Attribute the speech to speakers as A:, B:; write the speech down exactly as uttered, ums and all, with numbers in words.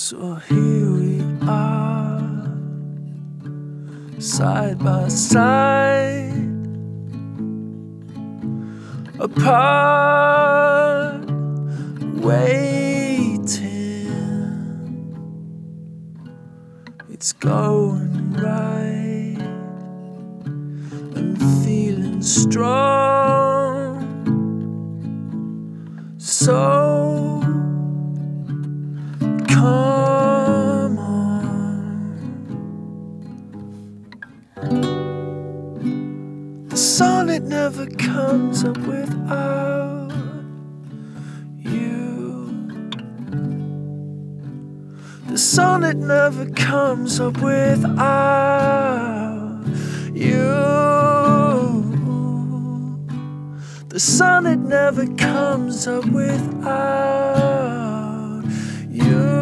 A: So here we are, side by side, apart, waiting. It's going right. I'm feeling strong, so come on. The sun, it never comes up without you. The sun, it never comes up without you. The sun, it never comes up without you.